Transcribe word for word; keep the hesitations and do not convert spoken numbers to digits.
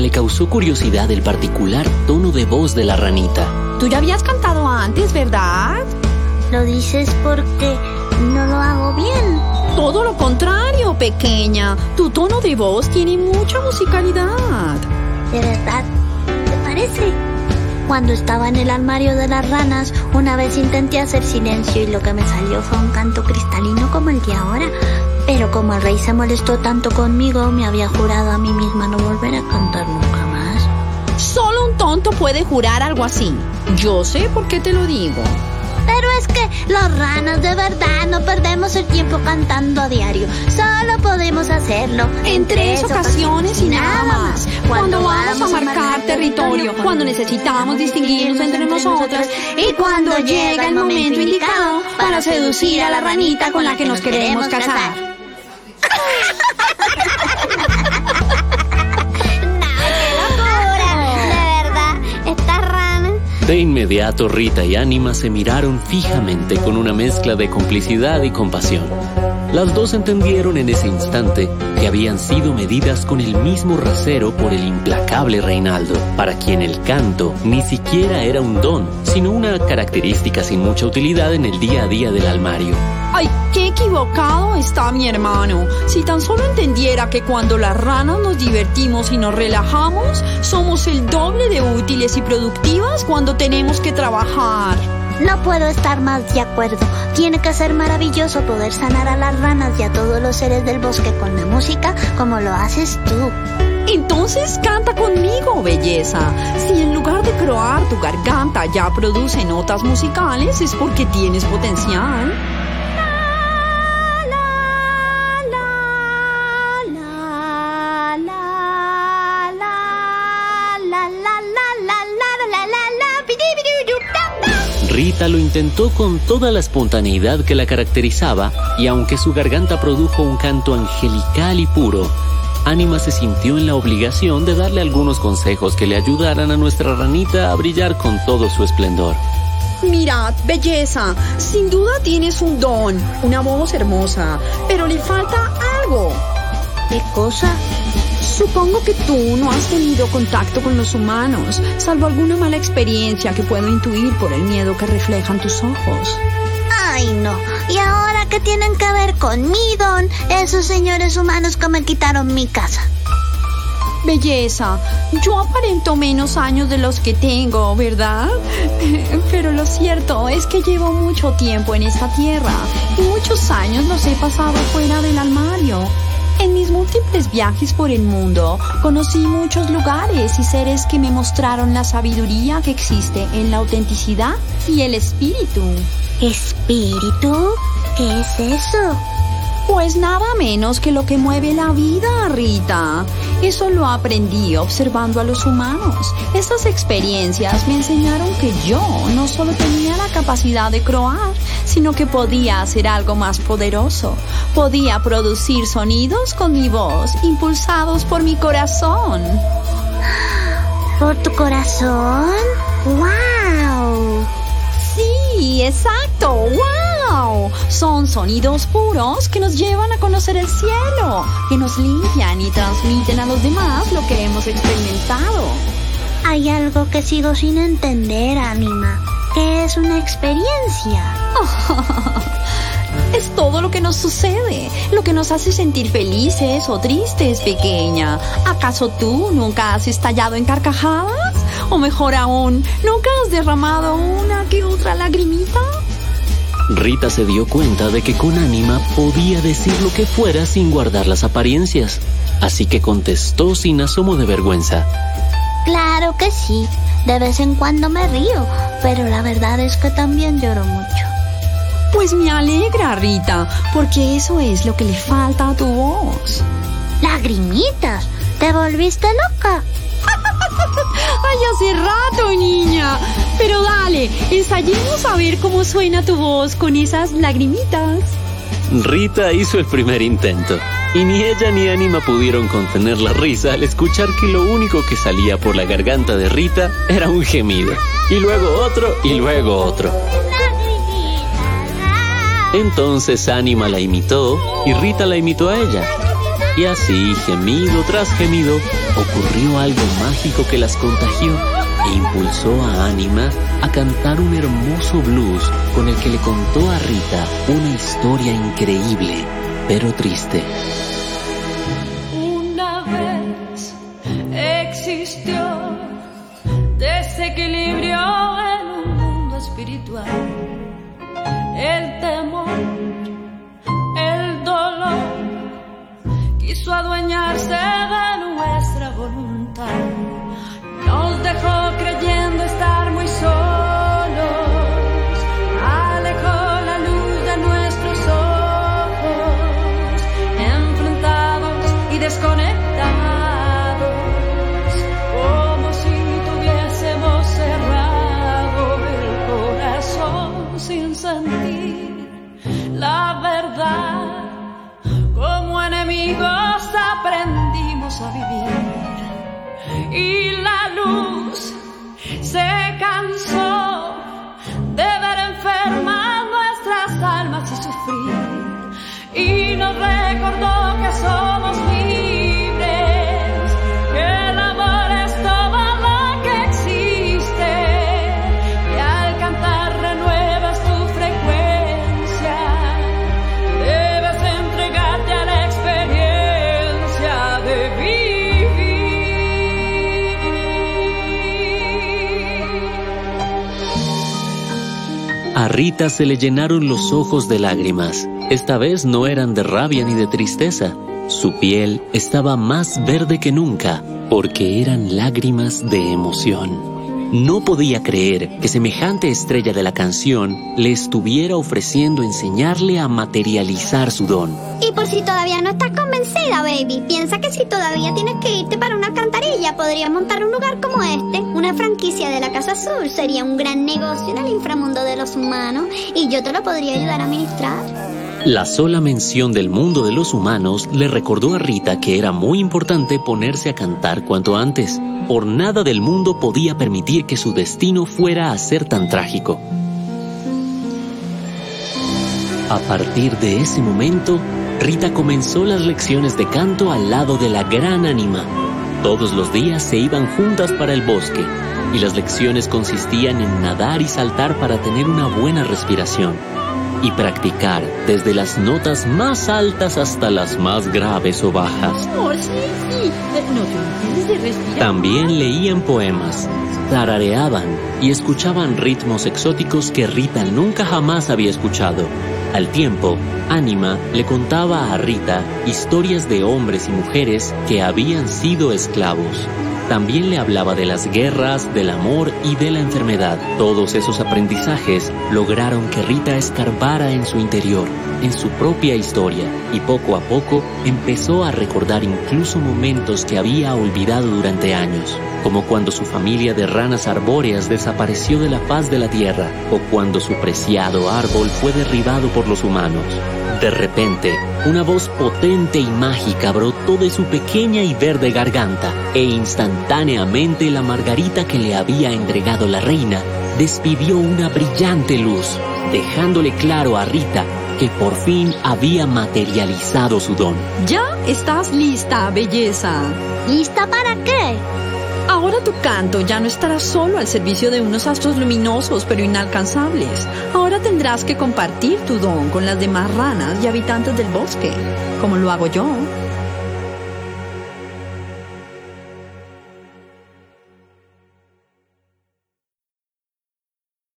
le causó curiosidad el particular tono de voz de la ranita. Tú ya habías cantado antes, ¿verdad? Lo dices porque no lo hago bien. Todo lo contrario, pequeña. Tu tono de voz tiene mucha musicalidad. ¿De verdad? ¿Te parece? Cuando estaba en el armario de las ranas, una vez intenté hacer silencio y lo que me salió fue un canto cristalino como el de ahora. Pero como el rey se molestó tanto conmigo, me había jurado a mí misma no volver a cantar nunca más. Solo un tonto puede jurar algo así. Yo sé por qué te lo digo. Pero es que los ranas de verdad no perdemos el tiempo cantando a diario. Solo podemos hacerlo en tres ocasiones y nada más. Cuando vamos a marcar territorio, cuando necesitamos distinguirnos entre nosotras y cuando llega el momento indicado para seducir a la ranita con la que nos queremos casar. De inmediato, Rita y Ánima se miraron fijamente con una mezcla de complicidad y compasión. Las dos entendieron en ese instante que habían sido medidas con el mismo rasero por el implacable Reinaldo, para quien el canto ni siquiera era un don, sino una característica sin mucha utilidad en el día a día del almario. ¡Ay, qué equivocado está mi hermano! Si tan solo entendiera que cuando las ranas nos divertimos y nos relajamos, somos el doble de útiles y productivas cuando tenemos que trabajar. No puedo estar más de acuerdo. Tiene que ser maravilloso poder sanar a las ranas y a todos los seres del bosque con la música como lo haces tú. Entonces canta conmigo, belleza. Si en lugar de croar tu garganta ya produce notas musicales, es porque tienes potencial. Rita lo intentó con toda la espontaneidad que la caracterizaba, y aunque su garganta produjo un canto angelical y puro, Ánima se sintió en la obligación de darle algunos consejos que le ayudaran a nuestra ranita a brillar con todo su esplendor. Mirad, belleza, sin duda tienes un don, una voz hermosa, pero le falta algo. ¿Qué cosa? Supongo que tú no has tenido contacto con los humanos, salvo alguna mala experiencia que puedo intuir por el miedo que reflejan tus ojos. Ay, no. ¿Y ahora qué tienen que ver con mi don esos señores humanos que me quitaron mi casa? Belleza, yo aparento menos años de los que tengo, ¿verdad? Pero lo cierto es que llevo mucho tiempo en esta tierra y muchos años los he pasado fuera del armario. En mis múltiples viajes por el mundo, conocí muchos lugares y seres que me mostraron la sabiduría que existe en la autenticidad y el espíritu. ¿Espíritu? ¿Qué es eso? Pues nada menos que lo que mueve la vida, Rita. Eso lo aprendí observando a los humanos. Estas experiencias me enseñaron que yo no solo tenía la capacidad de croar, sino que podía hacer algo más poderoso. Podía producir sonidos con mi voz, impulsados por mi corazón. ¿Por tu corazón? ¡Wow! Sí, exacto, ¡wow! Son sonidos puros que nos llevan a conocer el cielo, que nos limpian y transmiten a los demás lo que hemos experimentado. Hay algo que sigo sin entender, Ánima. ¿Qué es una experiencia? Es todo lo que nos sucede, lo que nos hace sentir felices o tristes, pequeña. ¿Acaso tú nunca has estallado en carcajadas? O mejor aún, ¿nunca has derramado una que otra lagrimita? Rita se dio cuenta de que con Ánima podía decir lo que fuera sin guardar las apariencias, así que contestó sin asomo de vergüenza. Claro que sí, de vez en cuando me río, pero la verdad es que también lloro mucho. Pues me alegra, Rita, porque eso es lo que le falta a tu voz. ¿Lagrimitas? ¿Te volviste loca? ¡Ay, hace rato, niña! Pero dale, ensayemos a ver cómo suena tu voz con esas lagrimitas. Rita hizo el primer intento, y ni ella ni Ánima pudieron contener la risa al escuchar que lo único que salía por la garganta de Rita era un gemido, y luego otro, y luego otro. Entonces Ánima la imitó, y Rita la imitó a ella. Y así, gemido tras gemido, ocurrió algo mágico que las contagió e impulsó a Ánima a cantar un hermoso blues con el que le contó a Rita una historia increíble, pero triste. Una vez existió desequilibrio en un mundo espiritual. El temor, el dolor, quiso adueñarse de nuestra voluntad. Nos dejó creyendo estar muy solos, alejó la luz de nuestros ojos, enfrentados y desconectados, como si tuviésemos cerrado el corazón sin sentir la verdad. Como enemigos aprendimos a vivir y la luz se cansó de ver enfermas nuestras almas y sufrir, y nos recordó que somos libres, que el amor es todo lo que existe, y al cantar renuevas tu frecuencia, debes entregarte a la experiencia de vivir. A Rita se le llenaron los ojos de lágrimas. Esta vez no eran de rabia ni de tristeza. Su piel estaba más verde que nunca, porque eran lágrimas de emoción. No podía creer que semejante estrella de la canción le estuviera ofreciendo enseñarle a materializar su don. Y por si todavía no estás convencida, baby, piensa que si todavía tienes que irte para una alcantarilla, podrías montar un lugar como este. Una franquicia de la Casa Azul sería un gran negocio en el inframundo de los humanos, y yo te lo podría ayudar a administrar. La sola mención del mundo de los humanos le recordó a Rita que era muy importante ponerse a cantar cuanto antes. Por nada del mundo podía permitir que su destino fuera a ser tan trágico. A partir de ese momento, Rita comenzó las lecciones de canto al lado de la gran Ánima. Todos los días se iban juntas para el bosque, y las lecciones consistían en nadar y saltar para tener una buena respiración, y practicar desde las notas más altas hasta las más graves o bajas. Oh, sí, sí. No te olvides de respirar. También leían poemas, tarareaban y escuchaban ritmos exóticos que Rita nunca jamás había escuchado. Al tiempo, Ánima le contaba a Rita historias de hombres y mujeres que habían sido esclavos. También le hablaba de las guerras, del amor y de la enfermedad. Todos esos aprendizajes lograron que Rita escarbara en su interior, en su propia historia, y poco a poco empezó a recordar incluso momentos que había olvidado durante años, como cuando su familia de ranas arbóreas desapareció de la faz de la tierra, o cuando su preciado árbol fue derribado por los humanos. De repente, una voz potente y mágica brotó de su pequeña y verde garganta, e instantáneamente la margarita que le había entregado la reina despidió una brillante luz, dejándole claro a Rita que por fin había materializado su don. Ya estás lista, belleza. ¿Lista para qué? Ahora tu canto ya no estará solo al servicio de unos astros luminosos pero inalcanzables. Ahora tendrás que compartir tu don con las demás ranas y habitantes del bosque, como lo hago yo.